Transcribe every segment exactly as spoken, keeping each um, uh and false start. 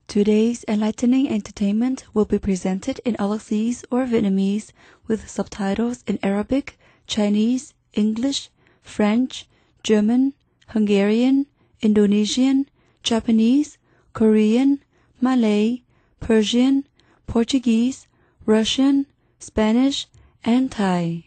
Today's enlightening entertainment will be presented in Auxese or Vietnamese with subtitles in Arabic, Chinese, English, French, German, Hungarian, Indonesian, Japanese, Korean, Malay, Persian, Portuguese, Russian, Spanish, and Thai.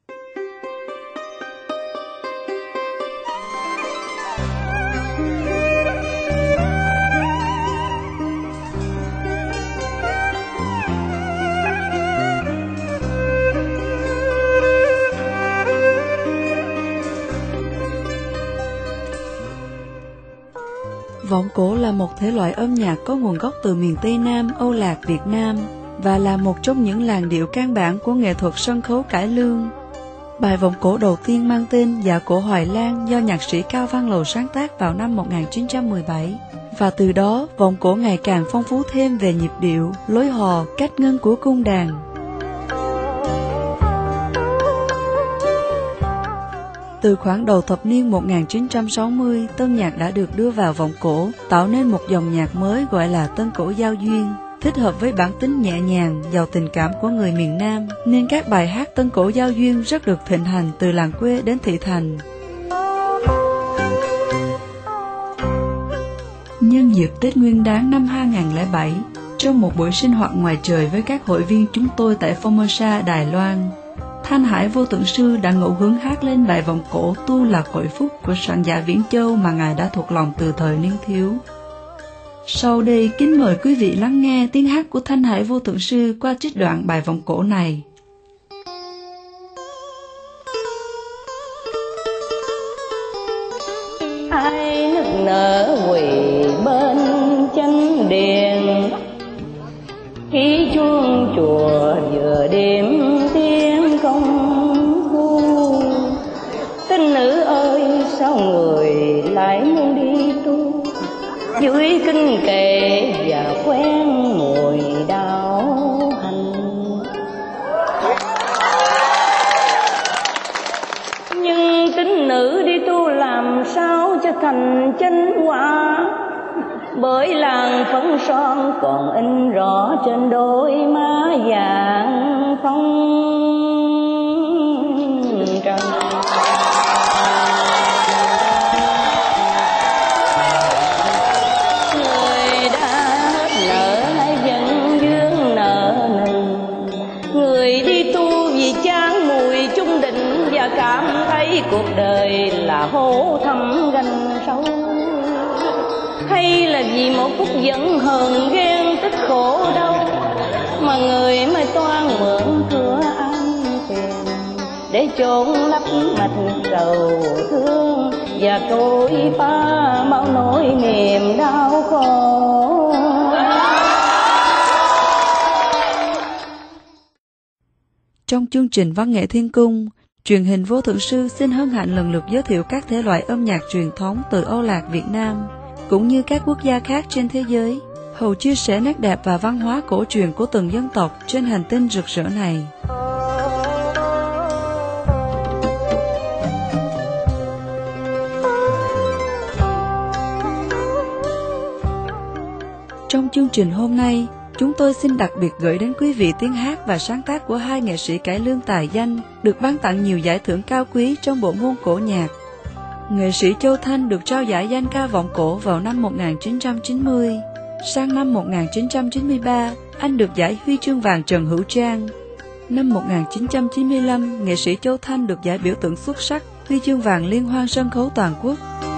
Vọng cổ là một thể loại âm nhạc có nguồn gốc từ miền Tây Nam, Âu Lạc, Việt Nam và là một trong những làn điệu căn bản của nghệ thuật sân khấu cải lương. Bài vọng cổ đầu tiên mang tên Dạ Cổ Hoài Lan do nhạc sĩ Cao Văn Lầu sáng tác vào năm một nghìn chín trăm mười bảy. Và từ đó, vọng cổ ngày càng phong phú thêm về nhịp điệu, lối hò, cách ngân của cung đàn. Từ khoảng đầu thập niên một nghìn chín trăm sáu mươi, tân nhạc đã được đưa vào vọng cổ, tạo nên một dòng nhạc mới gọi là tân cổ giao duyên, thích hợp với bản tính nhẹ nhàng, giàu tình cảm của người miền Nam, nên các bài hát tân cổ giao duyên rất được thịnh hành từ làng quê đến thị thành. Nhân dịp Tết Nguyên đán năm hai nghìn không trăm lẻ bảy, trong một buổi sinh hoạt ngoài trời với các hội viên chúng tôi tại Formosa, Đài Loan, Thanh Hải Vô Tượng Sư đã ngẫu hứng hát lên bài vọng cổ Tu Là Cội Phúc của soạn giả Viễn Châu mà Ngài đã thuộc lòng từ thời niên thiếu. Sau đây, kính mời quý vị lắng nghe tiếng hát của Thanh Hải Vô Tượng Sư qua trích đoạn bài vọng cổ này. Ai nức nở quỳ bên chân đền, khi chuông chùa vừa đêm tiếng công phu. Tín nữ ơi, sao người lại muốn đi tu, dưới kinh kệ và quen mùi đạo hành. Nhưng tín nữ đi tu làm sao cho thành chánh quả, bởi làn phấn son còn in rõ trên đôi má vàng phong trần. Người đã hết nợ hay vẫn vương nợ nần, người đi tu vì chán mùi chung định và cảm thấy cuộc đời là hố thẳm ganh sâu, hay là vì một phút giận hờn ghen tích khổ đau mà người mới toan mượn cửa ăn tiền để chôn lấp mạch sầu thương và trôi pha bao nỗi niềm đau khổ. Trong chương trình Văn nghệ Thiên Cung, truyền hình Vô Thượng Sư xin hân hạnh lần lượt giới thiệu các thể loại âm nhạc truyền thống từ Âu Lạc Việt Nam cũng như các quốc gia khác trên thế giới, hầu chia sẻ nét đẹp và văn hóa cổ truyền của từng dân tộc trên hành tinh rực rỡ này. Trong chương trình hôm nay, chúng tôi xin đặc biệt gửi đến quý vị tiếng hát và sáng tác của hai nghệ sĩ cải lương tài danh được ban tặng nhiều giải thưởng cao quý trong bộ môn cổ nhạc. Nghệ sĩ Châu Thanh được trao giải danh ca vọng cổ vào năm một nghìn chín trăm chín mươi. Sang năm một nghìn chín trăm chín mươi ba, anh được giải huy chương vàng Trần Hữu Trang. Năm một nghìn chín trăm chín mươi lăm, nghệ sĩ Châu Thanh được giải biểu tượng xuất sắc huy chương vàng Liên hoan sân khấu toàn quốc.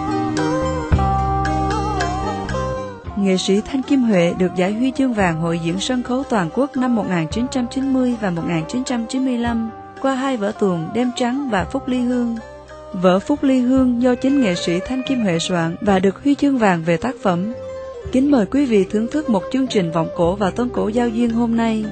Nghệ sĩ Thanh Kim Huệ được giải huy chương vàng Hội diễn sân khấu toàn quốc năm một nghìn chín trăm chín mươi và một nghìn chín trăm chín mươi lăm qua hai vở tuồng Đêm Trắng và Phúc Ly Hương. Vở Phúc Ly Hương do chính nghệ sĩ Thanh Kim Huệ soạn và được huy chương vàng về tác phẩm. Kính mời quý vị thưởng thức một chương trình vọng cổ và tân cổ giao duyên hôm nay.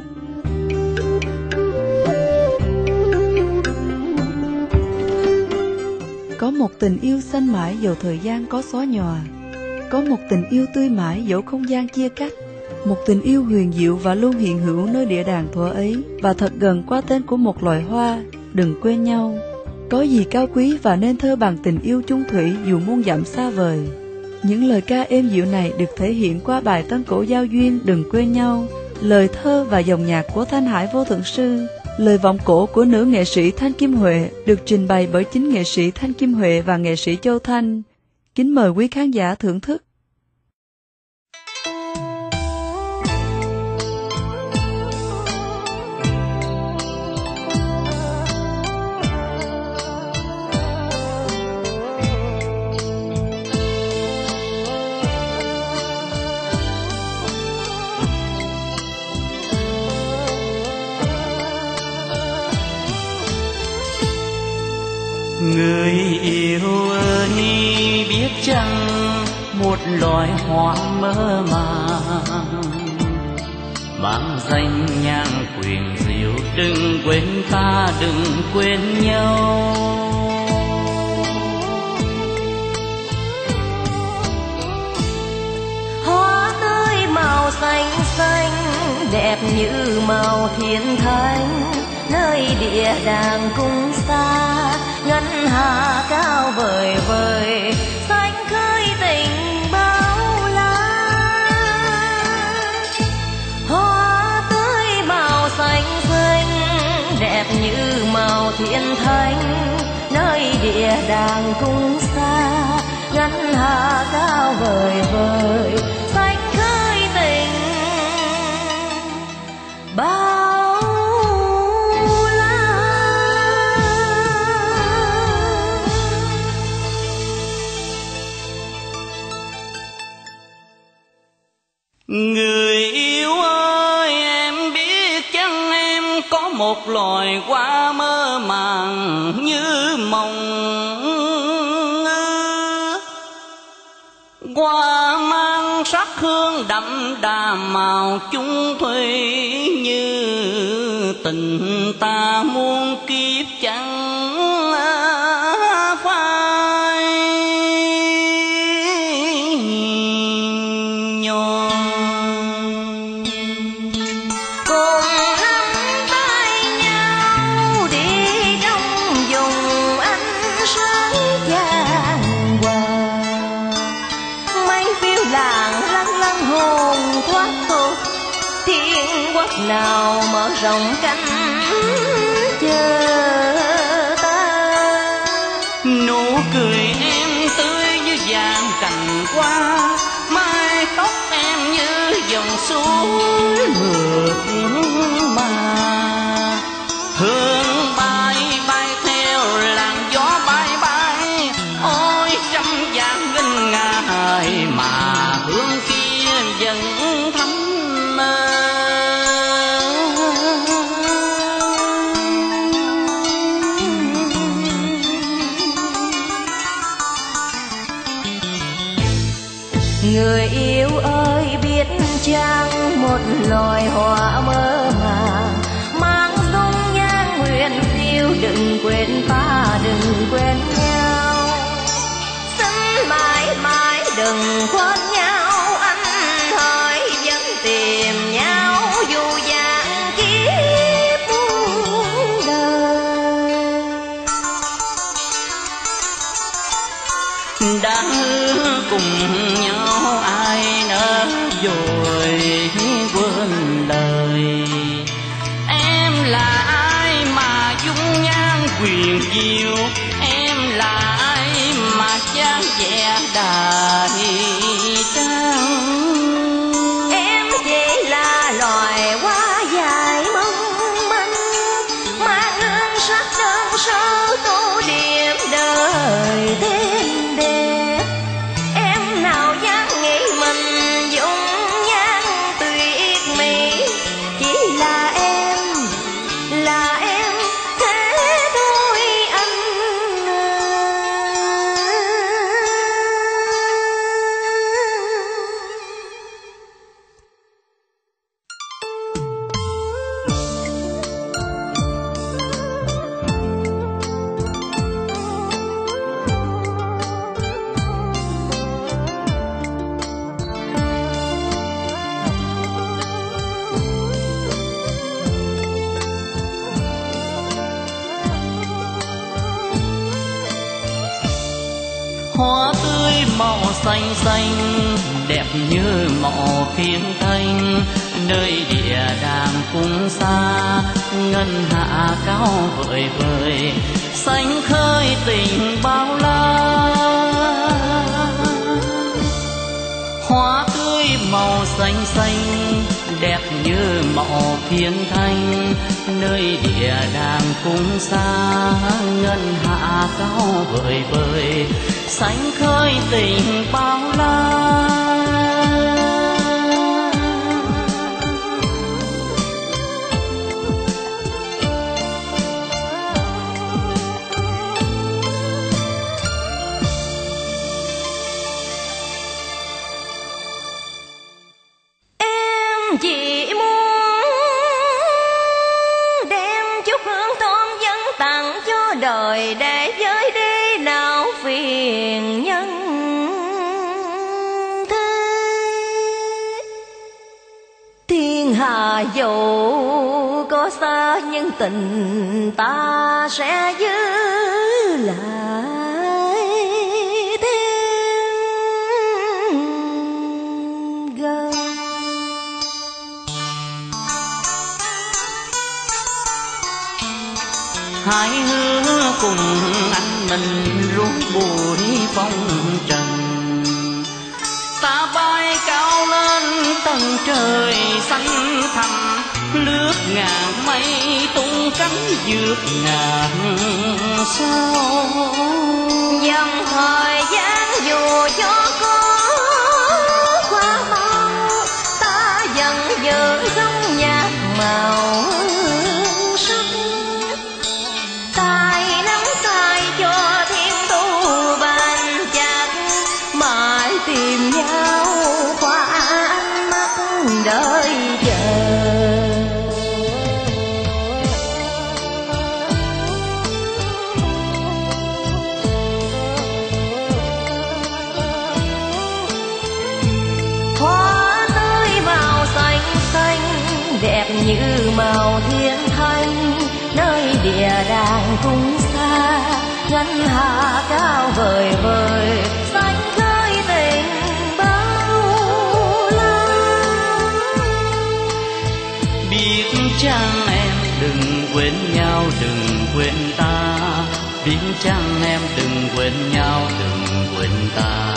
Có một tình yêu xanh mãi dầu thời gian có xóa nhòa, có một tình yêu tươi mãi dẫu không gian chia cách, một tình yêu huyền diệu và luôn hiện hữu nơi địa đàng thuở ấy và thật gần qua tên của một loài hoa. Đừng quên nhau. Có gì cao quý và nên thơ bằng tình yêu chung thủy dù muôn dặm xa vời. Những lời ca êm dịu này được thể hiện qua bài tân cổ giao duyên Đừng quên nhau, lời thơ và dòng nhạc của Thanh Hải Vô Thượng Sư. Lời vọng cổ của nữ nghệ sĩ Thanh Kim Huệ được trình bày bởi chính nghệ sĩ Thanh Kim Huệ và nghệ sĩ Châu Thanh. Kính mời quý khán giả thưởng thức. Người yêu ơi biết chăng một loài hoa mơ màng mang danh nhang quyền diệu, đừng quên ta, đừng quên nhau. Hoa tươi màu xanh xanh đẹp như màu thiên thánh, nơi địa đàng cung xa ngân hà cao vời vời, xanh khơi tình bao la. Hoa tươi màu xanh xanh đẹp như màu thiên thánh, nơi địa đàng cung xa ngân hà cao vời vời, xanh khơi tình bao. Người yêu ơi em biết chăng em có một loài hoa mơ màng như mộng, hoa mang sắc hương đậm đà màu chung thủy, như tình ta muôn kiếp chẳng phai nhòa. Nào mở rộng cánh chờ ta, nụ cười em tươi như vàng cành hoa, mái tóc em như dòng suối mượt mà, hương bay bay theo làn gió bay bay, ôi trăm vàng nghìn ngài mà hương kia vẫn thắm mơ. Người yêu ơi biết chăng một loài hoa mơ màng mang dung nhan nguyện phiêu, đừng quên ta, đừng quên nhau, xin mãi mãi đừng quên nhau, anh hỡi vẫn tìm nhau dù vạn kiếp đời. Đã hứa cùng nhau ai nỡ rồi quên lời, em là ai mà dung nhan quyền diệu, em là ai mà dáng vẻ đại trăng. Em chỉ là loài hoa dài mong manh, mang hương sắc đơn sơ tô điểm đời thêm đẹp. Em nào dám nghĩ mình dung nhan tuyệt mỹ, chỉ là em, là em thế thôi anh. xanh xanh đẹp như mộ thiên thanh, nơi địa đàng cung xa ngân hạ cao vời vời, xanh khơi tình bao la. Hoa tươi màu xanh xanh đẹp như mộ thiên thanh, nơi địa đàng cung xa ngân hạ cao vời vời, xanh khơi tình bao la. Chỉ muốn đem chút hương thơm dâng tặng cho đời, để giới đi não phiền nhân thế. Thiên hà dẫu có xa nhưng tình ta sẽ giữ lại thêm gần. Hai hứa cùng anh mình rút bụi phong trần, ta bay cao lên tầng trời xanh thẳm, lướt ngàn mây tung cánh vượt ngàn sao. Dòng thời gian dù cho có qua mau, ta vẫn giữ không nhạt màu sắc. Tay nắm tay cho thêm tu bàn chặt, mãi tìm nhau qua ánh mắt đợi chờ. Hoa tươi màu xanh xanh đẹp như màu thiên thanh, nơi địa đàng cung xa ngân hà cao vời vời, xanh khơi tình bao la. Biết chăng em đừng quên nhau, đừng quên ta. Biết chăng em đừng quên nhau, đừng quên ta.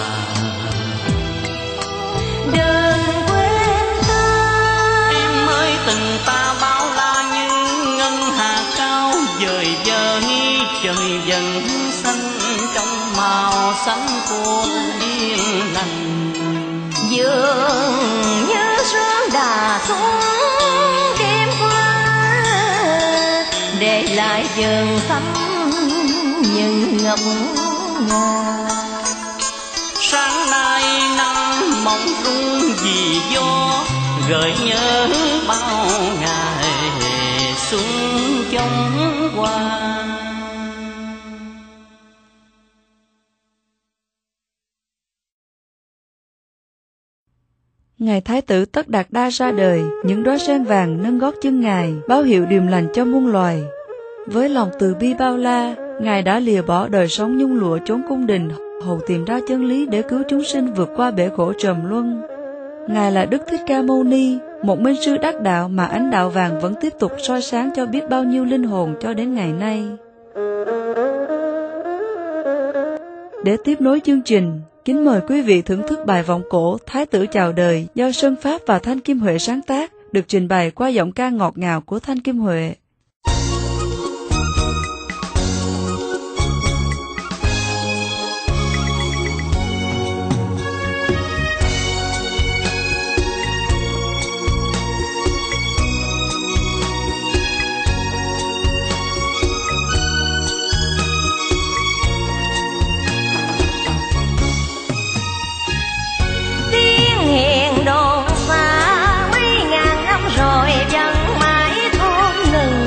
Đừng quên ta. Em ơi tình ta bao la như ngân hà cao vời vợi, trời dần xanh trong màu xanh của yên lành. Dường như sương đà xuống đêm qua, để lại vườn thắm những ngọc ngà. Sáng nay năm mộng rung vì gió, gợi nhớ bao ngày xuân trong qua. Ngài Thái tử Tất Đạt Đa ra đời, những đóa sen vàng nâng gót chân Ngài, báo hiệu điềm lành cho muôn loài. Với lòng từ bi bao la, Ngài đã lìa bỏ đời sống nhung lụa chốn cung đình, hầu tìm ra chân lý để cứu chúng sinh vượt qua bể khổ trầm luân. Ngài là Đức Thích Ca Mâu Ni, một minh sư đắc đạo mà ánh đạo vàng vẫn tiếp tục soi sáng cho biết bao nhiêu linh hồn cho đến ngày nay. Để tiếp nối chương trình, kính mời quý vị thưởng thức bài vọng cổ Thái tử chào đời do Sơn Pháp và Thanh Kim Huệ sáng tác, được trình bày qua giọng ca ngọt ngào của Thanh Kim Huệ. Hẹn đồn xa mấy ngàn năm rồi vẫn mãi thôn ngừng,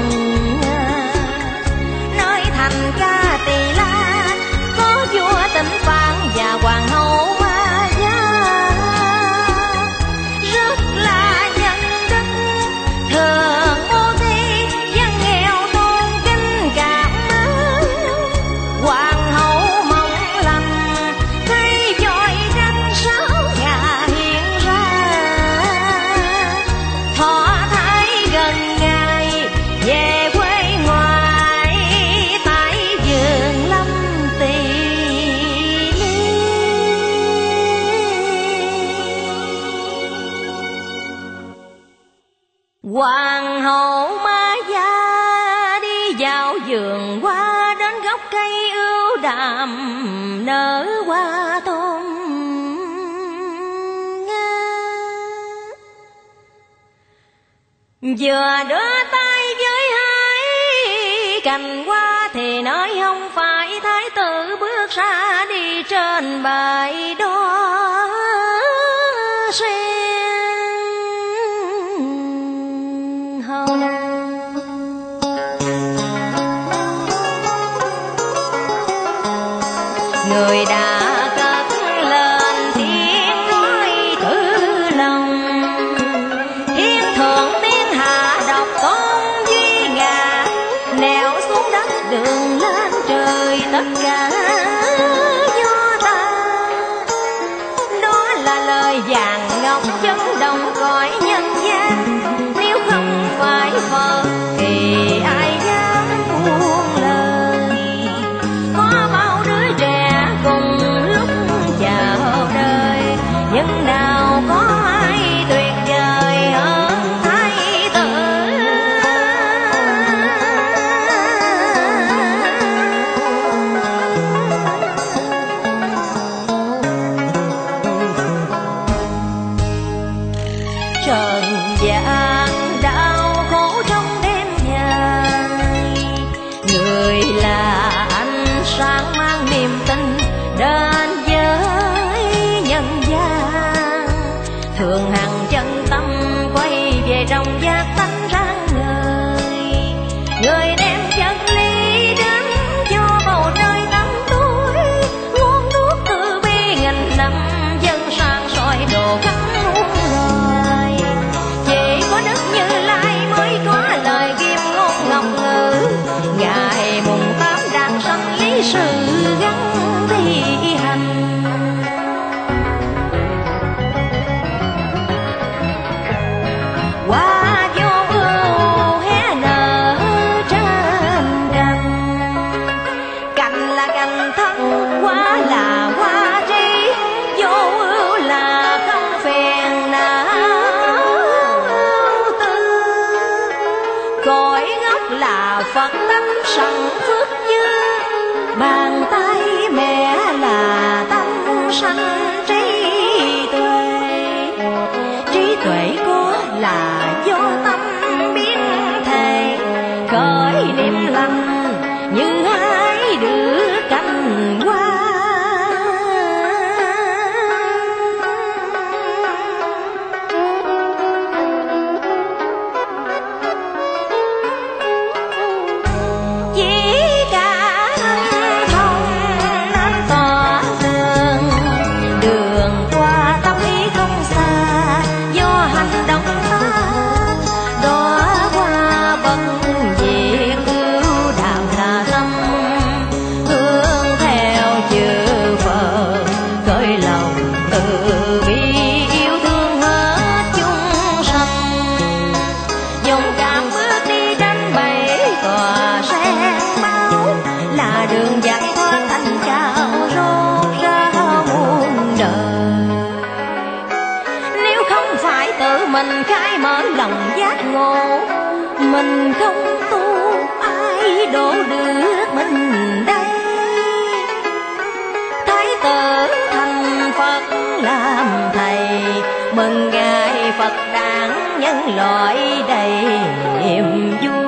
Hoàng hậu Ma Gia đi vào vườn hoa, đến gốc cây ưu đàm nở hoa thơm nga. Vừa đưa tay với hai cành hoa thì nói không phải thái tử bước ra đi trên bãi đó sen hồng. Người đã cất lên tiếng nói thử lòng, thiên thượng thiên hạ độc tôn duy ngã, nẻo xuống đất đường lên trời tất cả do ta. Đó là lời vàng ngọc chấn động cõi nhân gian, nếu không phải Phật thì ai dám buông lời. Có bao đứa trẻ cùng lúc chào đời, nhưng nào có ai tuyệt vời hơn thái tử. Trần gian đau khổ trong đêm dài, người là ánh sáng mang niềm tin đến với nhân gian. Thường hằng chân tâm quay về trong giác tánh ráng người, người đem chân lý đến cho bầu trời tăm tối, nguồn nước từ bi nghìn năm dân sang soi đồ khắp muôn loài. Chỉ có Đức Như Lai mới có lời ghim ngôn ngọc ngữ, ngày mùng tám đang sanh lý sự gắn thi hành. Hoa vô ưu hé nở trên cành, cành là cành thân, hoa là hoa tri, vô ưu là không phiền não tư. Cội gốc là Phật tánh sẵn phước dư, bàn tay mẹ là tâm sanh trí tuệ. Trí tuệ có là do tâm biến thể, khởi niệm lành như hai đứa cánh hoa. Chỉ cả thông nên tỏ đường, đường qua tâm ý không xa, do hành động ta đó qua bất diệt ưu đạo là tâm. Hướng theo chư Phật cởi lòng từ bi yêu thương hết chúng sanh, dòng cảm bước đi trên bảy tòa sen máu, là đường giải thoát thành cao rốt ra muôn đời. Nếu không phải tự mình khai mở lòng giác ngộ, mình không tu ai đổ được mình đây. Thái tử thành Phật làm thầy, mừng ngày Phật đản nhân loại đầy niềm vui.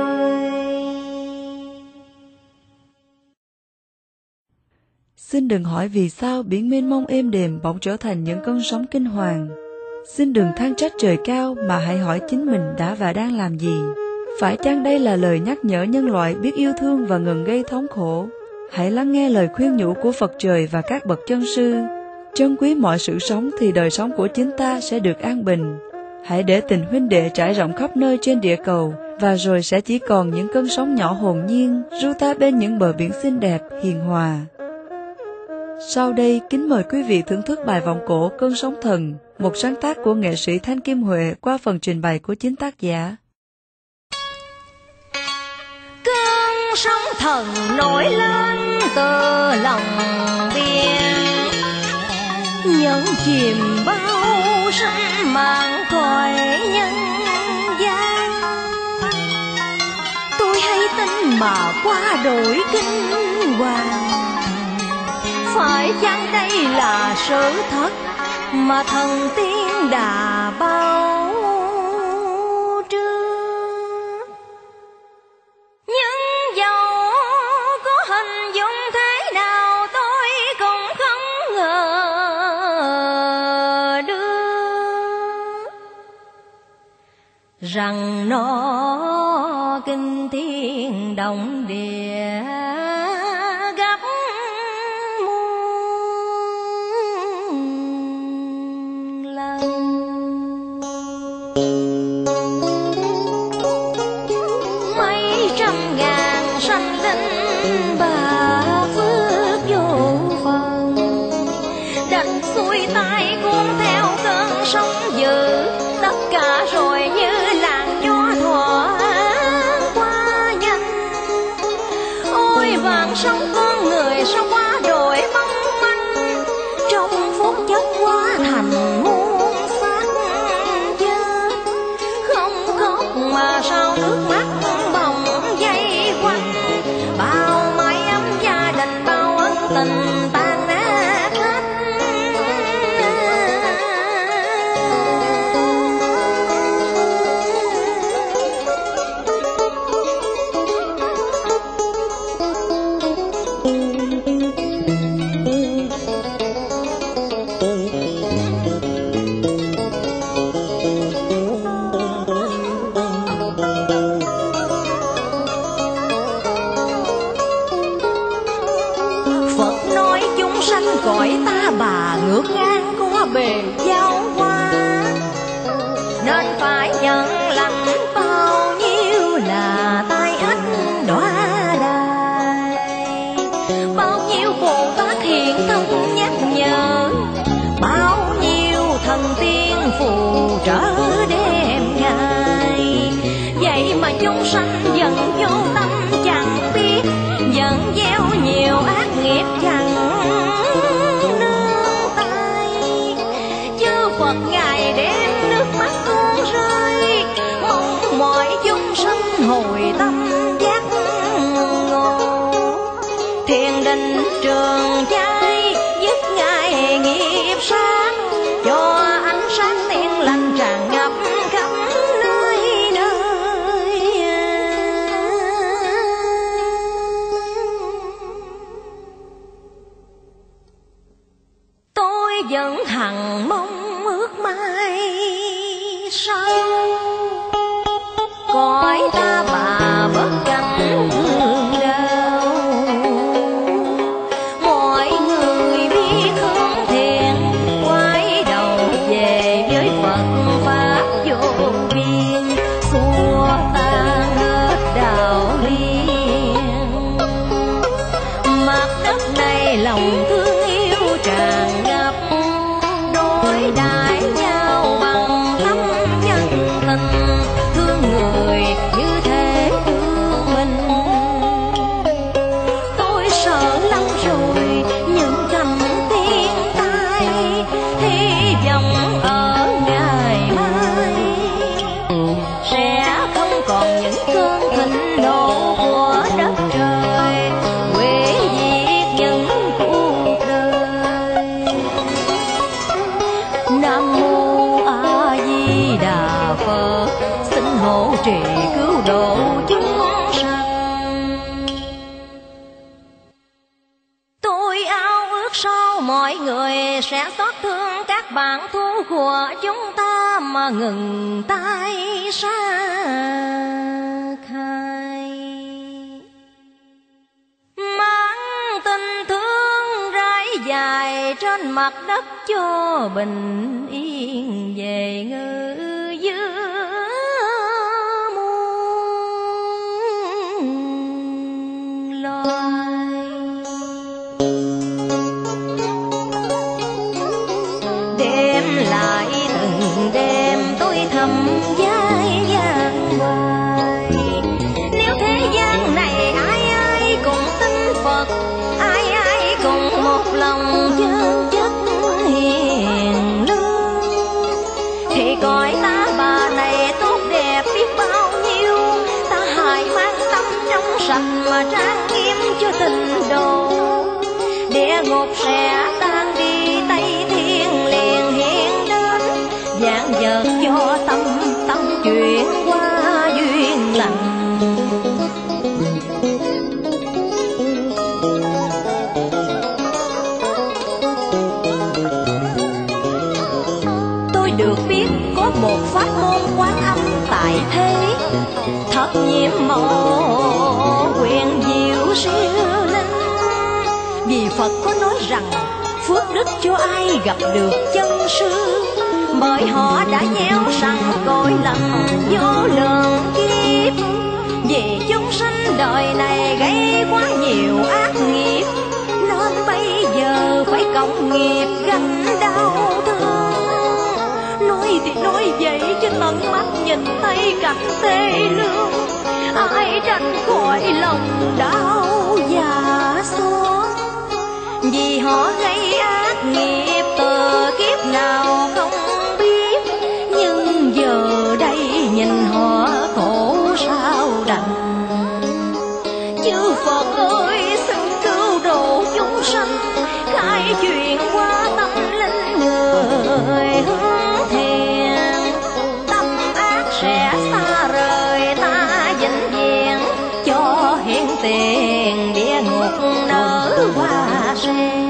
Xin đừng hỏi vì sao biển mênh mông êm đềm bỗng trở thành những cơn sóng kinh hoàng. Xin đừng than trách trời cao, mà hãy hỏi chính mình đã và đang làm gì. Phải chăng đây là lời nhắc nhở nhân loại biết yêu thương và ngừng gây thống khổ? Hãy lắng nghe lời khuyên nhủ của Phật trời và các bậc chân sư. Trân quý mọi sự sống thì đời sống của chính ta sẽ được an bình. Hãy để tình huynh đệ trải rộng khắp nơi trên địa cầu, và rồi sẽ chỉ còn những cơn sóng nhỏ hồn nhiên ru ta bên những bờ biển xinh đẹp, hiền hòa. Sau đây, kính mời quý vị thưởng thức bài vọng cổ Cơn Sóng Thần, một sáng tác của nghệ sĩ Thanh Kim Huệ qua phần trình bày của chính tác giả. Cơn sóng thần nổi lên từ lòng biển, nhấn chìm bao sinh mạng cõi nhân gian. qua đổi kinh hoàng. Phải chăng đây là sự thật mà thần tiên đã bao trước? Nhưng dẫu có hình dung thế nào tôi cũng không ngờ được rằng nó kinh thiên động địa gấp muôn lần. Mấy trăm ngàn sanh linh bạc phước vô phần, đành xuôi tay cuốn theo cơn sóng dữ, tất cả rồi như làn gió thoảng qua nhanh. Ôi vạn sống con người sao quá đổi mong manh, trong phút chốc hóa thành muôn xác chết. Không khóc mà sao nước mắt bỗng dây quanh, bao mái ấm gia đình bao ân tình tan nát hết. Cõi ta bà ngược ngang có bề giao hoa, nên phải nhận lãnh bao nhiêu là tai ách đọa đài. Bao nhiêu Bồ Tát hiện thân nhắc nhở, bao nhiêu thần tiên phù trợ đem ngài. Vậy mà chúng sanh vẫn vô tâm chẳng biết, vẫn gieo nhiều ác nghiệp chẳng nương tay. Chư Phật ngài đem nước mắt tuôn rơi, mong mọi chúng sanh hồi tâm giác ngộ. Thiền định trường chai giúp ngài nghiệp sáng, cho ánh sáng tiên lành tràn ngập khắp nơi nơi. Tôi vẫn hằng mong ước mai sau, cõi ta bà bất cảnh thương đau. Mọi người biết hướng thiện, quay đầu về với Phật pháp vô biên, xua tan hết đạo liên. Mặt đất này lòng thương yêu tràn ngập, đối đãi nhau bằng tâm nhân tình, thương người như thế thương mình. Tôi sợ lắm rồi những cảnh thiên tai, hy vọng ở ngày mai sẽ không còn những cơn thịnh nộ của đất trời, hủy diệt những cuộc đời. Nam mô A Di Đà Phật, xin hộ trì cứu độ chúng sanh. Tôi ao ước sao mọi người sẽ xót thương các bạn thú của chúng ta mà ngừng tay sát hại. Mang tình thương rải dài trên mặt đất cho bình yên về ngư giữa muôn loài. Đêm lại từng đêm tôi thầm vai gian hoài, nếu thế gian này ai ai cũng tin Phật, ai ai cũng một lòng chân chất hiền lương, thì cõi ta bà này tốt đẹp biết bao nhiêu. Ta hãy mang tâm trong sạch mà trang nghiêm cho tình đồ. Địa ngục sẽ tan đi, Tây Thiên liền hiện đến, dạng vật cho tâm tâm chuyển qua duyên lành. Tôi được biết có một pháp môn Quán Âm tại thế, thật nhiệm màu quyền diệu siêu linh. Vì Phật có nói rằng phước đức cho ai gặp được chân sư, bởi họ đã gieo sẵn cội lầm vô lượng kiếp. Vì chúng sinh đời này gây quá nhiều ác nghiệp, nên bây giờ phải cộng nghiệp gánh đau thương. Nói thì nói vậy chứ tận mắt nhìn thấy cảnh thê lương, ai tránh khỏi lòng đau và xót. Vì họ gây ác nghiệp từ kiếp nào không biết, nhưng giờ đây nhìn họ khổ sao đành. Chư Phật ơi xin cứu độ chúng sanh, khai chuyện qua tâm linh người hướng thiện. Tâm ác sẽ xa rời ta vĩnh viễn, cho hiện tiền địa ngục nở hoa sen.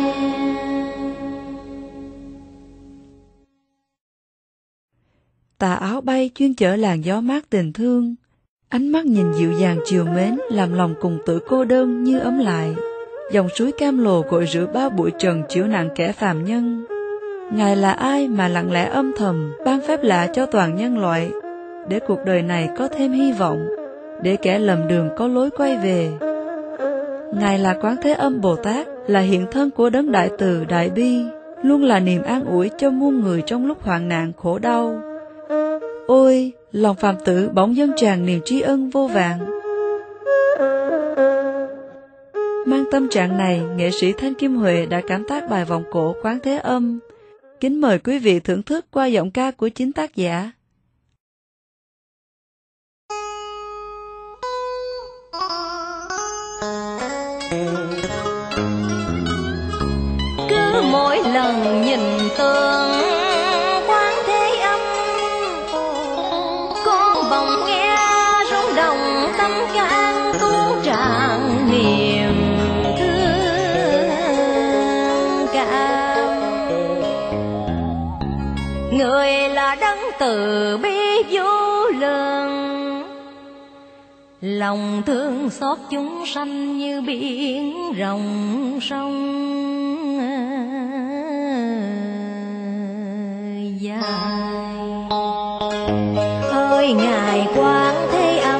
Tà áo bay chuyên chở làn gió mát tình thương, ánh mắt nhìn dịu dàng chiều mến, làm lòng cùng tử cô đơn như ấm lại. Dòng suối cam lồ gội rửa bao bụi trần chịu nặng kẻ phàm nhân. Ngài là ai mà lặng lẽ âm thầm ban phép lạ cho toàn nhân loại, để cuộc đời này có thêm hy vọng, để kẻ lầm đường có lối quay về. Ngài là Quán Thế Âm Bồ Tát, là hiện thân của đấng đại từ đại bi, luôn là niềm an ủi cho muôn người trong lúc hoạn nạn khổ đau. Ôi, lòng phàm tử bỗng dâng tràn niềm tri ân vô vàn. Mang tâm trạng này, nghệ sĩ Thanh Kim Huệ đã cảm tác bài vọng cổ Quán Thế Âm. Kính mời quý vị thưởng thức qua giọng ca của chính tác giả. Cứ mỗi lần nhìn tượng Quán Thế Âm, con bỗng nghe rung động tâm can tuôn tràn niềm thương cảm. Người là đấng từ bi vô lượng, lòng thương xót chúng sanh như biển rộng sông dài. Hỡi Ngài Quán Thế Âm,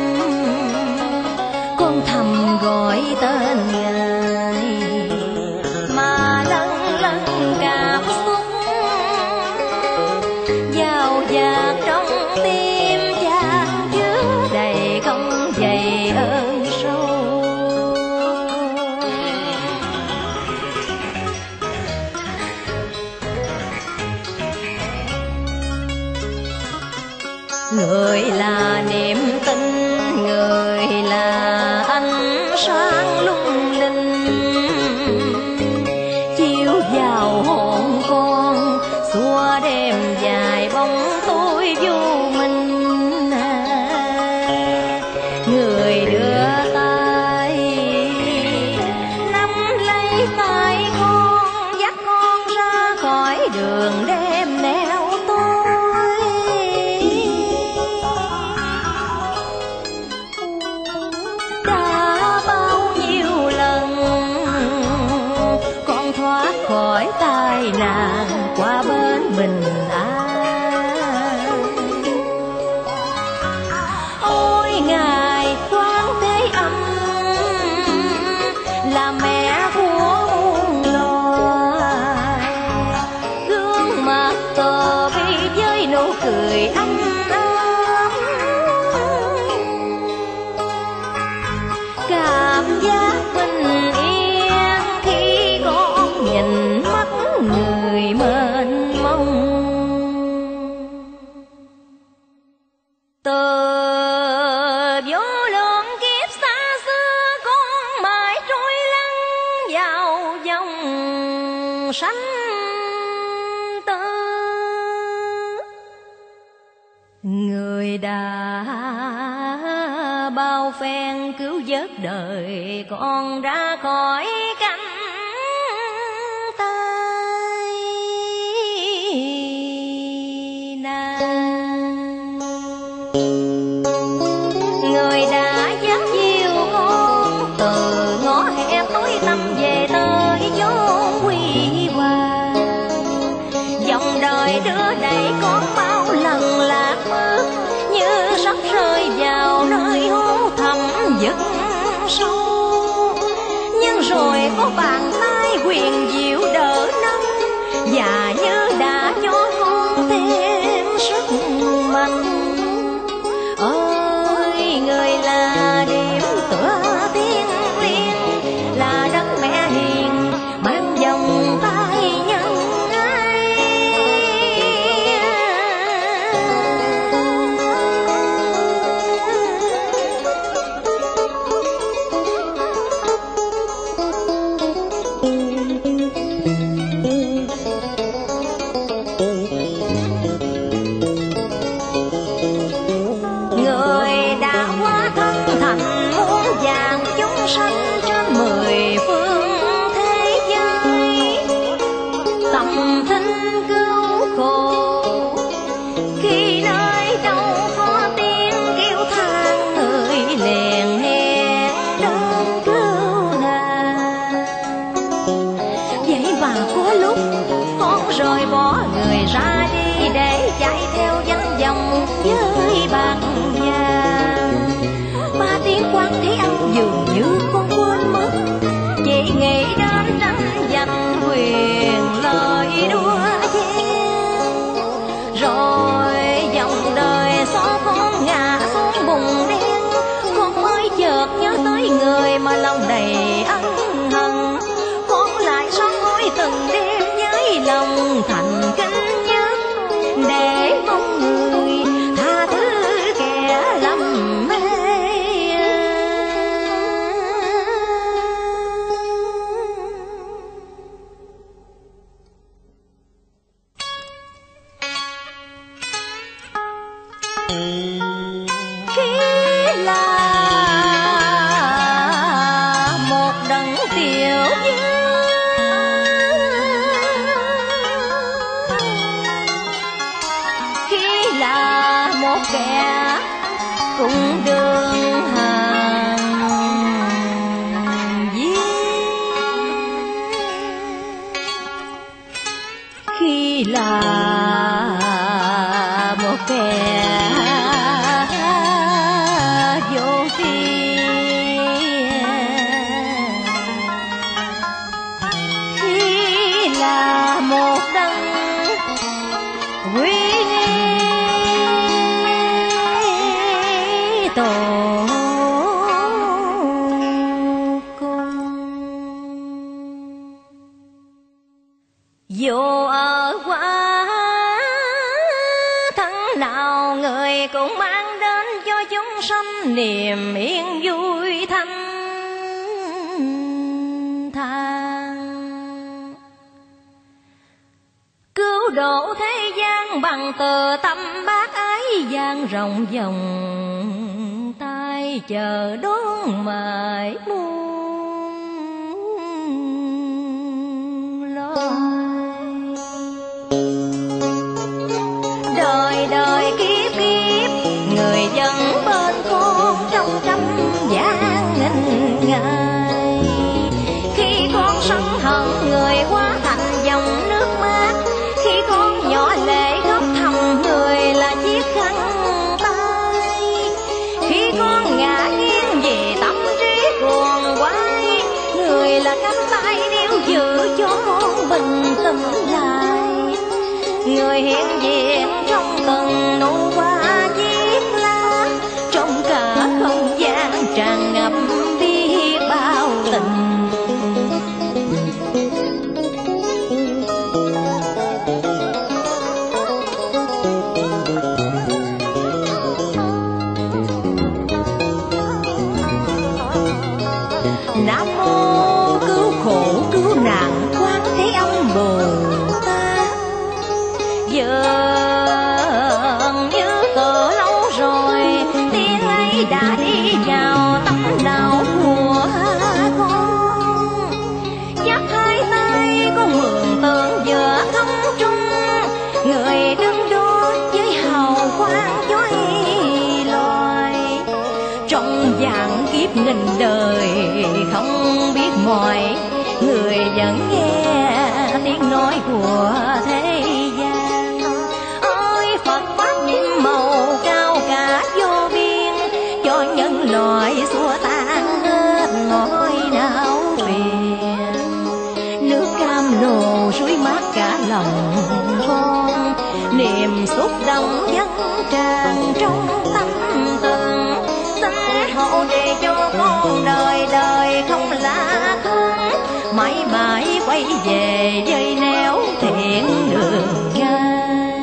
con thầm gọi tên Ngài, mà lân lân cảm xúc giàu dạt trong tim chan chứa đầy không dày ơn sâu. Người là niềm tin, người là ánh sáng lung linh, chiếu vào hồn con xua đêm dài bóng tối vô minh. Người đưa tay nắm lấy tay con, dắt con ra khỏi đường đêm neo tối. Đã bao nhiêu lần con thoát khỏi tai nạn qua bên bình an. Ôi Ngài Quán Thế Âm, là mẹ của muôn loài, gương mặt từ bi với nụ cười ấm ấm. Cảm giác bình yên khi con nhìn mắt người mênh mông. Từ vô lượng kiếp xa Người đã bao phen cứu vớt đời con ra khỏi cánh tay nan, người đã dắt dìu con từ ngõ hẹp tối tăm về tới chốn huy hoàng. Dòng đời đưa đẩy con bao lần lạc bước, như sắp rơi vào nơi hố thẳm vực sâu. Nhưng rồi có bàn tay quyền diệu đỡ nâng, và như đã cho con thêm sức mạnh. Ơi người là điểm tựa thiên liêng, là đất mẹ hiền mang vòng tay nhân ái. Người đã hóa thân thành muôn vàng chúng sanh trên mười phương thế giới, tầm thinh cứu khổ. Khi nơi đâu có tiếng kêu than, người liền hẹn đơn cứu nàng. Vậy mà có lúc con rời bỏ người ra đi, để chạy theo vắng dòng với bạc vàng. Ba tiếng quan thế âm dường như con quên mất, chỉ nghĩ đến tranh giành quyền lời đua chen. Rồi dòng đời xóa con ngã xuống bùn đen, con mới chợt nhớ tới người mà lòng đầy ân hận. Con lại sám hối từng đêm với lòng thành kính nhất, để mong người tha thứ kẻ lầm mê. Khi là một đấng tiểu dương, khi là một kẻ cùng đường hàng viên, khi là một kẻ vô phiền, khi là một đấng quy nghi tổ cung. Dù ở quá thân nào, người cũng mang đến cho chúng sanh niềm yên vui thanh thản. Cứu độ thế gian bằng từ tâm bác ái, gian rộng vòng tay chờ đón mãi muôn loài. Đời đời kiếp kiếp, người dân bên con trong trăm gian nghìn ngày. Khi con sân hận, người hóa thành dòng nước mắt. Khi con nhỏ lệ khóc thầm, người là chiếc khăn tay. Khi con ngã nghiêng vì tâm trí cuồng quay, người là cánh tay níu giữ cho con bình tĩnh lại. Người hiện diện trong từng nụ hoa viết lá, trong cả không gian tràn ngập biết bao tình. Nam mô cứu khổ cứu nạn Quan Thế Âm Bồ Tát. Dường như kiếp nghìn đời không biết mỏi, người vẫn nghe tiếng nói của thế gian. Ôi Phật pháp nhiệm màu cao cả vô biên, cho nhân loại xua tan hết nỗi đau phiền. Nước cam lồ suối mát cả lòng con, niềm xúc động dâng tràn trong tâm từng. Xin hậu để cho con đời đời không lạ thân, mãi mãi quay về với nẻo thiện đường gai.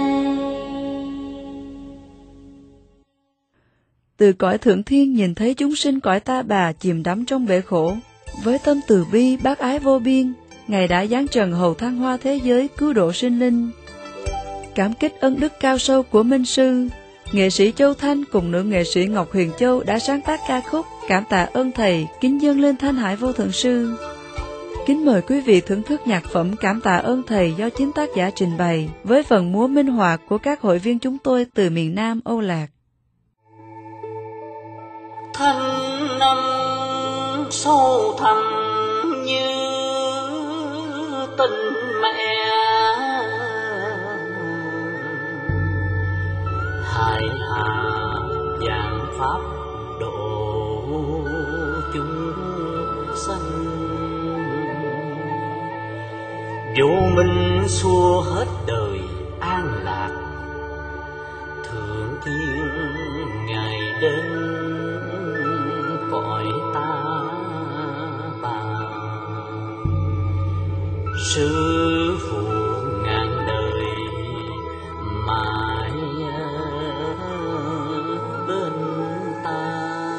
Từ cõi thượng thiên nhìn thấy chúng sinh cõi ta bà chìm đắm trong bể khổ, với tâm từ bi bác ái vô biên, Ngài đã giáng trần hầu thăng hoa thế giới cứu độ sinh linh. Cảm kích ân đức cao sâu của Minh Sư, nghệ sĩ Châu Thanh cùng nữ nghệ sĩ Ngọc Huyền Châu đã sáng tác ca khúc Cảm tạ ơn Thầy, kính dâng lên Thanh Hải Vô Thượng Sư. Kính mời quý vị thưởng thức nhạc phẩm Cảm tạ ơn Thầy do chính tác giả trình bày, với phần múa minh họa của các hội viên chúng tôi từ miền Nam Âu Lạc. Thanh năm sâu thẳm như tình mẹ, hải hà giảng pháp độ chúng sanh. Vô minh xua hết đời an lạc, thượng thiên ngài đến cõi ta bà. Sư phụ ngàn đời mãi bên ta.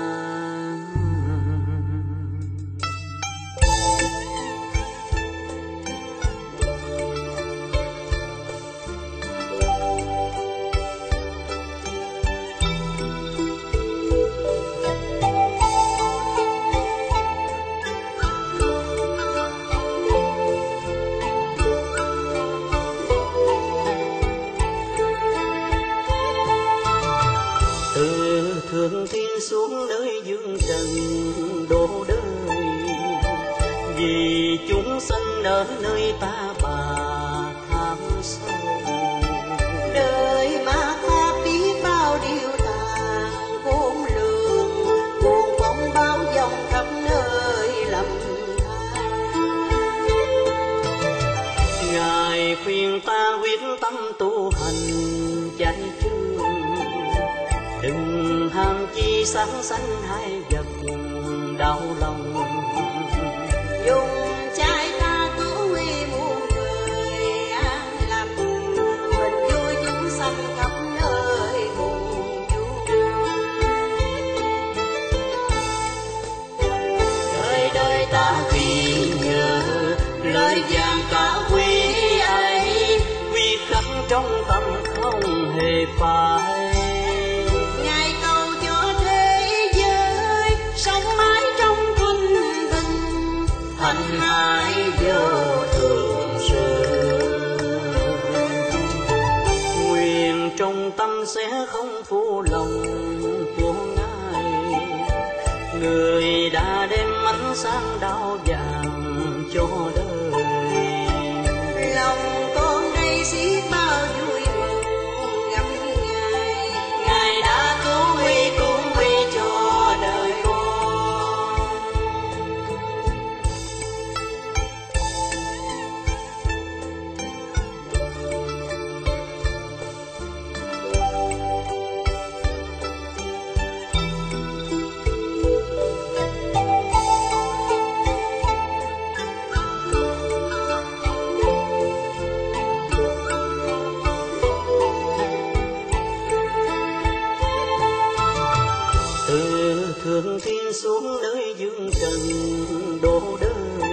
Thượng thiên xuống nơi dương trần độ đời, vì chúng sanh ở nơi ta bà tham sâu. Đời ma pháp biết bao điều tàn khôn lường, cuồng phong bao vòng khắp nơi lầm than. Ngài khuyên ta quyết tâm tu hành chạy trường, đừng ham chi sáng sanh hai vật đau lòng. Dùng trái ta cứu huy muôn người an lạc, mình vui chúng sanh khắp nơi cùng vui. Đời đời ta ghi nhớ lời vàng cả quý ấy, quy khắc trong tâm không hề phai. Thanh Hải Vô Thượng Sư, nguyện trong tâm sẽ không phụ lòng của Ngài, người đã đem ánh sáng đạo vàng cho đời. Lòng con đây xiết bao vui mừng gặp Ngài, Ngài đã cứu huy cứu huy cho đời con. Thượng thiên xuống nơi dương trần độ đời,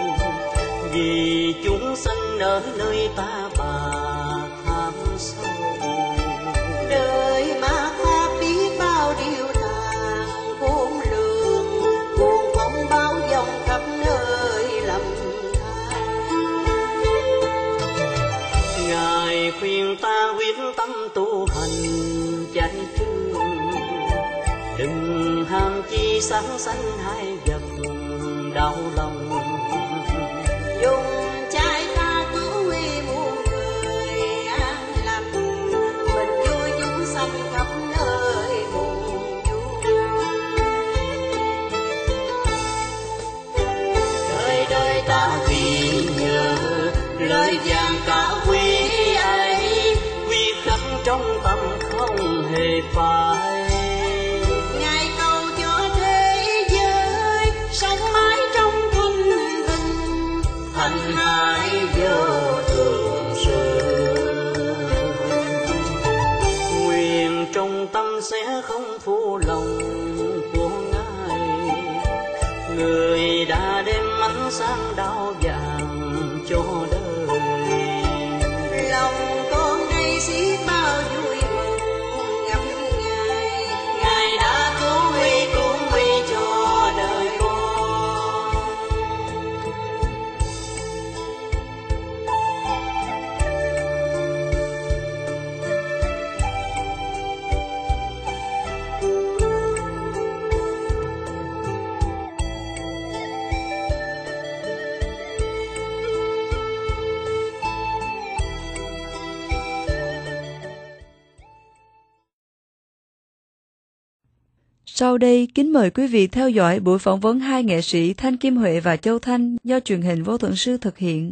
vì chúng sanh ở nơi ta bà tham sâu. Đời ma pháp biết bao điều tàn khôn lường, cuồng phong bao vòng khắp nơi lầm than. Ngài khuyên ta quyết tâm tu hành chạy trường, đừng ham chi sáng xanh hai vật đau lòng. Dùng trai ta cứu nguy muôn người, làm mình vui chúng sanh khắp nơi buồn vui. Đời đời ta ghi nhớ lời vàng cao quý ấy, quy khắc trong tâm không hề phai. Ngài cầu cho thế giới sống mãi trong thanh bình, Thanh hải vô thường sự. Nguyện trong tâm sẽ không phụ lòng của Ngài, người đã đem ánh sáng đao vàng cho đời. lòng con nay xiết bao vui mừng gặp Ngài. Ngài đã cứu nguy cứu nguy cho đời con. Sau đây, kính mời quý vị theo dõi buổi phỏng vấn hai nghệ sĩ Thanh Kim Huệ và Châu Thanh do truyền hình Vô Thượng Sư thực hiện.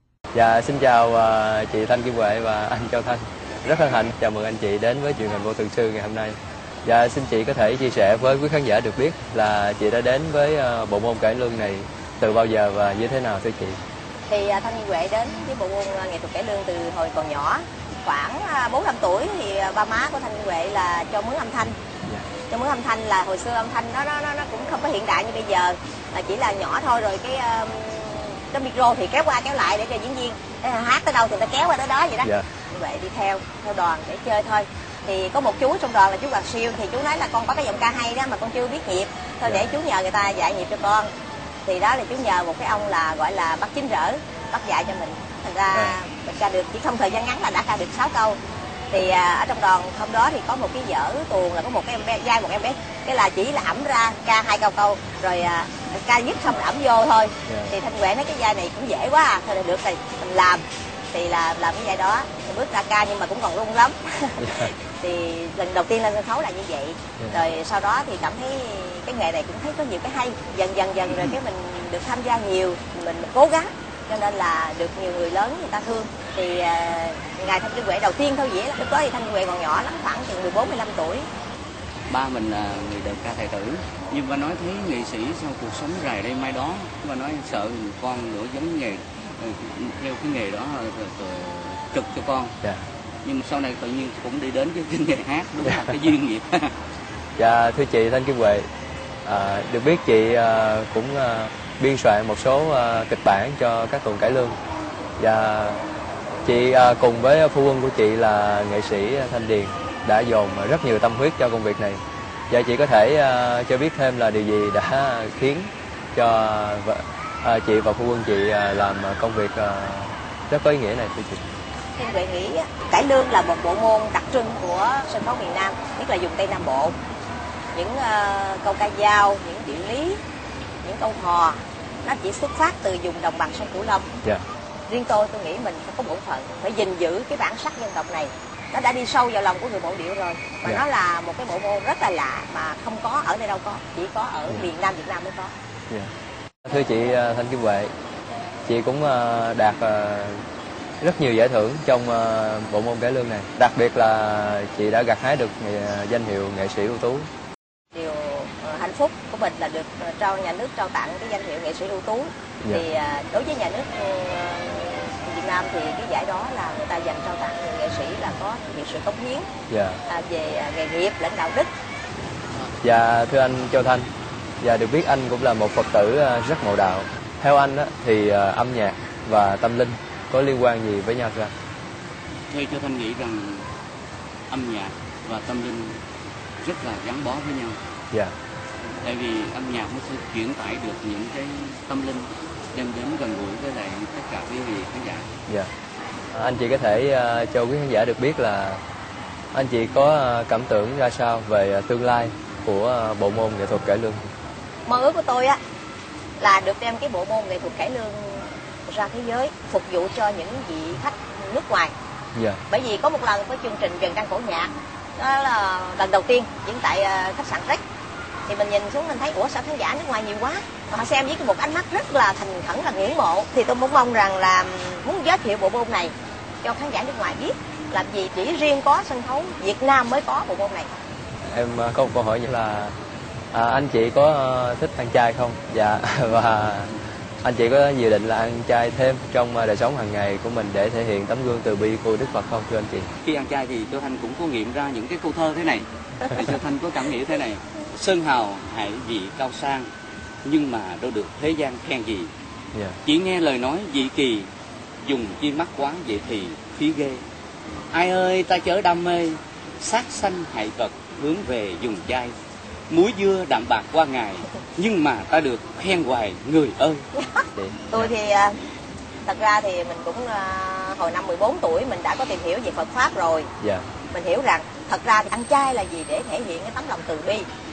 Dạ, xin chào uh, chị Thanh Kim Huệ và anh Châu Thanh. Rất hân hạnh chào mừng anh chị đến với truyền hình Vô Thượng Sư ngày hôm nay. Dạ, xin chị có thể chia sẻ với quý khán giả được biết là chị đã đến với uh, bộ môn cải lương này từ bao giờ và như thế nào thưa chị? Thì uh, Thanh Kim Huệ đến với bộ môn uh, nghệ thuật cải lương từ hồi còn nhỏ. Khoảng uh, bốn năm tuổi thì uh, ba má của Thanh Kim Huệ là cho mướn âm thanh. Dạ. Cho mướn âm thanh là hồi xưa âm thanh nó nó nó cũng không có hiện đại như bây giờ, là chỉ là nhỏ thôi, rồi cái uh, cái micro thì kéo qua kéo lại để cho diễn viên để hát tới đâu thì ta kéo qua tới đó vậy đó. Dạ. Như vậy đi theo theo đoàn để chơi thôi. Thì có một chú trong đoàn là chú Hoàng Siêu, thì chú nói là con có cái giọng ca hay đó mà con chưa biết nhịp, thôi để chú nhờ người ta dạy nhịp cho con. Thì đó là chú nhờ một cái ông là gọi là bác Chính Rỡ, bác dạy cho mình. Thành ra À. mình ca được chỉ trong thời gian ngắn là đã ca được sáu câu. Thì à, ở trong đoàn hôm đó thì có một cái vở tuồng là có một cái em bé giai một em bé, cái là chỉ là ẩm ra ca hai câu câu rồi à, ca dứt xong là ẩm vô thôi. Yeah. Thì Thanh Huệ nói cái vai này cũng dễ quá à, thôi là được rồi mình làm. Thì là làm cái vai đó thì bước ra ca nhưng mà cũng còn run lắm. Yeah. Thì lần đầu tiên lên sân khấu là như vậy. Yeah. Rồi sau đó thì cảm thấy cái nghề này cũng thấy có nhiều cái hay, dần dần dần rồi cái mình được tham gia nhiều, mình, mình cố gắng cho nên là được nhiều người lớn người ta thương. Thì uh, ngày Thanh Kim Huệ đầu tiên thôi dễ lắm, lúc đó thì Thanh Kim Huệ còn nhỏ lắm, khoảng chừng mười bốn mười lăm tuổi. Ba mình là người đờn ca tài tử, nhưng mà nói thấy nghệ sĩ sau cuộc sống rày đây mai đó, mà nói sợ con nữa giống nghề theo cái nghề đó trực cho con. Dạ. Nhưng mà sau này tự nhiên cũng đi đến với cái nghề hát, đúng là cái duyên nghiệp. Dạ, thưa chị Thanh Kim Huệ, à, được biết chị à, cũng à, biên soạn một số à, kịch bản cho các tuồng cải lương. Và chị à, cùng với phu quân của chị là nghệ sĩ Thanh Điền đã dồn rất nhiều tâm huyết cho công việc này. Và chị có thể à, cho biết thêm là điều gì đã khiến cho à, chị và phu quân chị à, làm công việc à, rất có ý nghĩa này thưa chị? Thanh Huệ nghĩ cải lương là một bộ môn đặc trưng của sân khấu miền Nam, nhất là vùng Tây Nam Bộ. Những uh, câu ca dao, những điệu lý, những câu hò nó chỉ xuất phát từ vùng đồng bằng sông Cửu Long. Yeah. Riêng tôi tôi nghĩ mình phải có bổn phận phải gìn giữ cái bản sắc dân tộc này. Nó đã đi sâu vào lòng của người bộ điệu rồi, mà Yeah. nó là một cái bộ môn rất là lạ mà không có ở nơi đâu có, chỉ có ở Yeah. miền Nam Việt Nam mới có. Yeah. Thưa chị Thanh Kim Huệ, chị cũng đạt rất nhiều giải thưởng trong bộ môn cải lương này, đặc biệt là chị đã gặt hái được danh hiệu nghệ sĩ ưu tú. Điều hạnh phúc của mình là được trao nhà nước trao tặng cái danh hiệu nghệ sĩ ưu tú. Yeah. Thì đối với nhà nước Việt Nam thì cái giải đó là người ta dành trao tặng người nghệ sĩ là có nhiều sự cống hiến. Yeah. À, về nghề nghiệp lẫn đạo đức. Và thưa anh Châu Thanh, và được biết anh cũng là một Phật tử rất mộ đạo. Theo anh á, thì âm nhạc và tâm linh có liên quan gì với nhau thưa anh? Theo Châu Thanh nghĩ rằng âm nhạc và tâm linh rất là gắn bó với nhau. Dạ. Tại vì âm nhạc nó sẽ chuyển tải được những cái tâm linh đem đến gần gũi với lại tất cả quý vị khán giả. Dạ. À, anh chị có thể uh, cho quý khán giả được biết là anh chị có uh, cảm tưởng ra sao về uh, tương lai của bộ môn nghệ thuật cải lương? Mơ ước của tôi á là được đem cái bộ môn nghệ thuật cải lương ra thế giới, phục vụ cho những vị khách nước ngoài. Dạ. Bởi vì có một lần có chương trình Vầng Trăng Cổ Nhạc, đó là lần đầu tiên diễn tại khách sạn Rex, thì mình nhìn xuống mình thấy ủa sao khán giả nước ngoài nhiều quá, mà họ xem với một ánh mắt rất là thành khẩn, là ngưỡng mộ. Thì tôi muốn mong rằng là muốn giới thiệu bộ môn này cho khán giả nước ngoài biết, làm gì chỉ riêng có sân khấu Việt Nam mới có bộ môn này. Em có một câu hỏi như là à, anh chị có thích ăn chay không? Dạ. Và anh chị có dự định là ăn chay thêm trong đời sống hàng ngày của mình để thể hiện tấm gương từ bi của Đức Phật không thưa anh chị? Khi ăn chay thì Châu Thanh cũng có nghiệm ra những cái câu thơ thế này. Thì Châu Thanh có cảm nghĩ thế này: sơn hào hải vị cao sang, nhưng mà đâu được thế gian khen gì. Yeah. Chỉ nghe lời nói dị kỳ, dùng chi mắt quá vậy thì phí ghê. Ai ơi ta chớ đam mê, sát sanh hại vật hướng về dùng chay. Muối dưa đạm bạc qua ngày, nhưng mà ta được khen hoài người ơi. Tôi thì thật ra thì mình cũng hồi năm mười bốn tuổi mình đã có tìm hiểu về Phật Pháp rồi. Yeah. Mình hiểu rằng thật ra thì ăn chay là gì? Để thể hiện cái tấm lòng từ bi.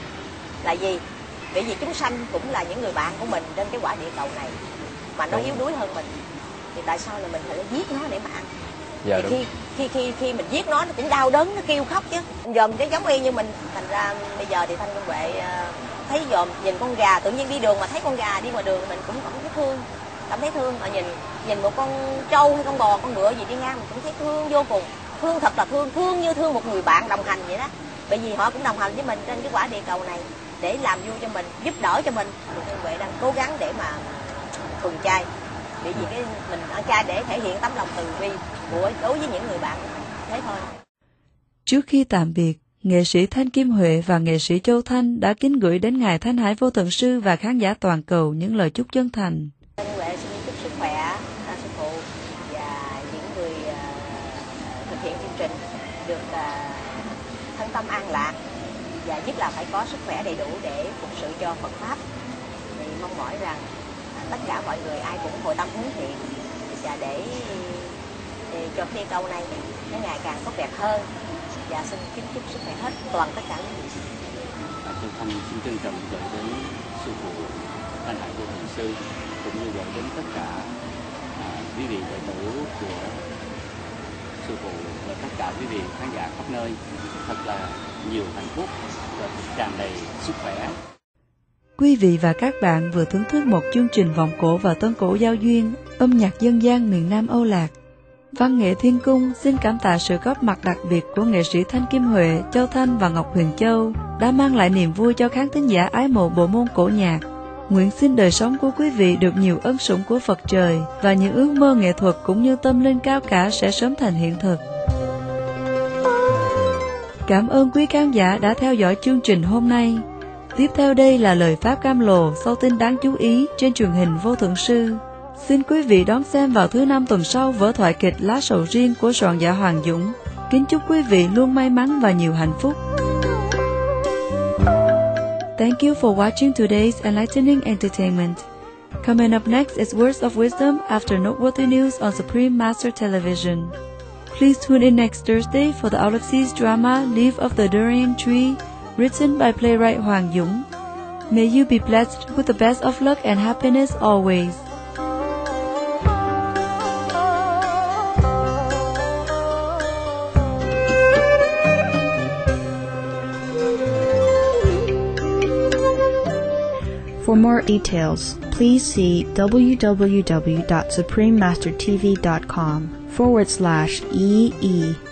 Là gì? Bởi vì chúng sanh cũng là những người bạn của mình trên cái quả địa cầu này, mà nó yếu đuối hơn mình, thì tại sao là mình phải giết nó để mà ăn? Dạ, thì khi khi khi khi mình giết nó nó cũng đau đớn, nó kêu khóc chứ. Dòm cái giống y như mình, thành ra bây giờ thì Thanh Công Huệ thấy dòm nhìn con gà, tự nhiên đi đường mà thấy con gà đi ngoài đường mình cũng cảm thấy thương, cảm thấy thương. Mà nhìn nhìn một con trâu hay con bò, con ngựa gì đi ngang mình cũng thấy thương vô cùng, thương thật là thương, thương như thương một người bạn đồng hành vậy đó. Bởi vì họ cũng đồng hành với mình trên cái quả địa cầu này để làm vui cho mình, giúp đỡ cho mình. Thanh Công Huệ đang cố gắng để mà thuần chay, bởi vì cái mình ăn chay để thể hiện tấm lòng từ bi của đối với những người bạn thế thôi. Trước khi tạm biệt, nghệ sĩ Thanh Kim Huệ và nghệ sĩ Châu Thanh đã kính gửi đến Ngài Thanh Hải Vô Thượng Sư và khán giả toàn cầu những lời chúc chân thành. Thanh Huệ xin chúc sức khỏe sư phụ và những người uh, thực hiện chương trình được uh, thân tâm an lạc, và nhất là phải có sức khỏe đầy đủ để phục sự cho Phật Pháp. Thì mong mỏi rằng tất cả mọi người ai cũng hồi tâm hướng thiện, và để, để cho cái câu này nó ngày càng tốt đẹp hơn. Và xin kính chúc sức khỏe hết toàn tất cả quý vị. Châu Thanh xin trân trọng gửi đến sư phụ Thanh Hải Vô Thượng Sư, cũng như gửi đến tất cả à, quý vị đệ tử của sư phụ và tất cả quý vị khán giả khắp nơi thật là nhiều hạnh phúc và tràn đầy sức khỏe. Quý vị và các bạn vừa thưởng thức một chương trình vọng cổ và tân cổ giao duyên, âm nhạc dân gian miền Nam Âu Lạc. Văn nghệ Thiên Cung xin cảm tạ sự góp mặt đặc biệt của nghệ sĩ Thanh Kim Huệ, Châu Thanh và Ngọc Huyền Châu đã mang lại niềm vui cho khán thính giả ái mộ bộ môn cổ nhạc. Nguyện xin đời sống của quý vị được nhiều ân sủng của Phật trời và những ước mơ nghệ thuật cũng như tâm linh cao cả sẽ sớm thành hiện thực. Cảm ơn quý khán giả đã theo dõi chương trình hôm nay. Tiếp theo đây là lời Pháp cam lồ sau tin đáng chú ý trên truyền hình Vô Thượng Sư. Xin quý vị đón xem vào thứ năm tuần sau vở thoại kịch Lá Sầu Riêng của soạn giả Hoàng Dũng. Kính chúc quý vị luôn may mắn và nhiều hạnh phúc. Thank you for watching today's enlightening entertainment. Coming up next is Words of Wisdom after noteworthy news on Supreme Master Television. Please tune in next Thursday for the out-of-seas drama Leaf of the Durian Tree, written by playwright Hoàng Dũng. May you be blessed with the best of luck and happiness always. For more details, please see www.suprememastertv.com forward slash EE.